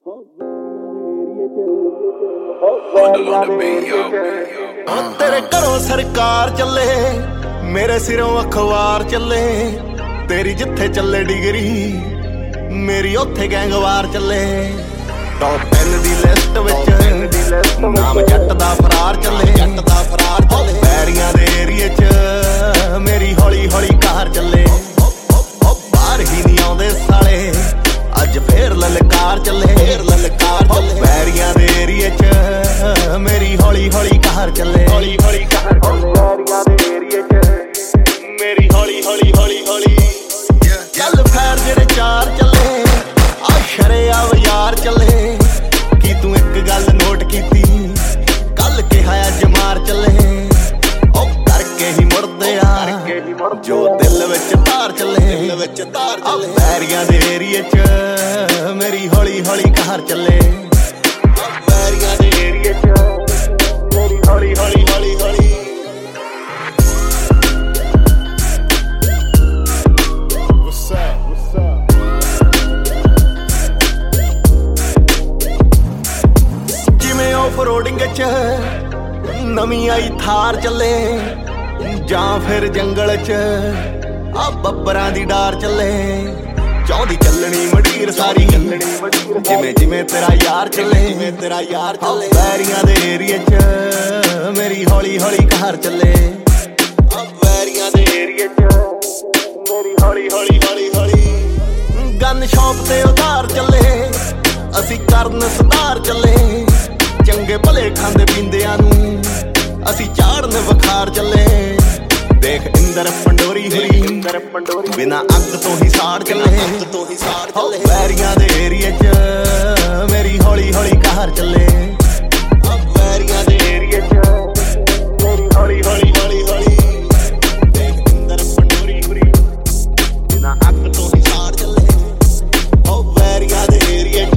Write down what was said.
तेरे घरों सरकार चले, मेरे सिरों अखबार चले। तेरी जिथे चले डिग्री, मेरी उत्थे गैंगवार चले। टॉप 10 दी लिस्ट विच नाम जट दा फरार चले। पैरियां दे एरिए च मेरी हौली हौली कार चले। बाहर ही नहीं आउंदे साले, अज फेर ललकार चले। पैरियां दे एरिए च मेरी हौली हौली कार चले। पैरियां दे एरिए च मेरी हौली हौली हौली हौली चल। फैर जेड़े चार चले, आ शरेआम यार चले। की तू एक गल नोट कीती, कल कहा अज मार चले। ओ करके ही मुड़दे आ जो दिल विच तार चले। पैरियां दे एरिए च मेरी हौली हौली कार चले। पैरियां दे एरिए च मेरी हौली हौली हौली हौली जिमें ऑफ रोडिंग च नवी आई थार चले, जां फिर जंगल च आ बब्बरां दी डार चले। चाहती चलनी मडीर सारी, जिमें जिमें तेरा यार चले। पैरियां दे एरिए च मेरी हौली हौली कार चले। पैरियां दे एरिए च मेरी हौली हौली हौली हौली गन शॉप ते उधार चले। असी करन सुधार चले। चंगे भले खांदे पींदियां नूं असी चाड़न वखार चले। देख इंदर पंडोरी हुई, बिना अग तो ही साड़ चले। पैरियां दे एरिए च मेरी हौली हौली कार चले। पैरियां दे एरिए च मेरी हौली हौली हौली हौली देख इंदर पंडोरी हुई, बिना अग तो ही साड़ चले। पैरियां दे एरिए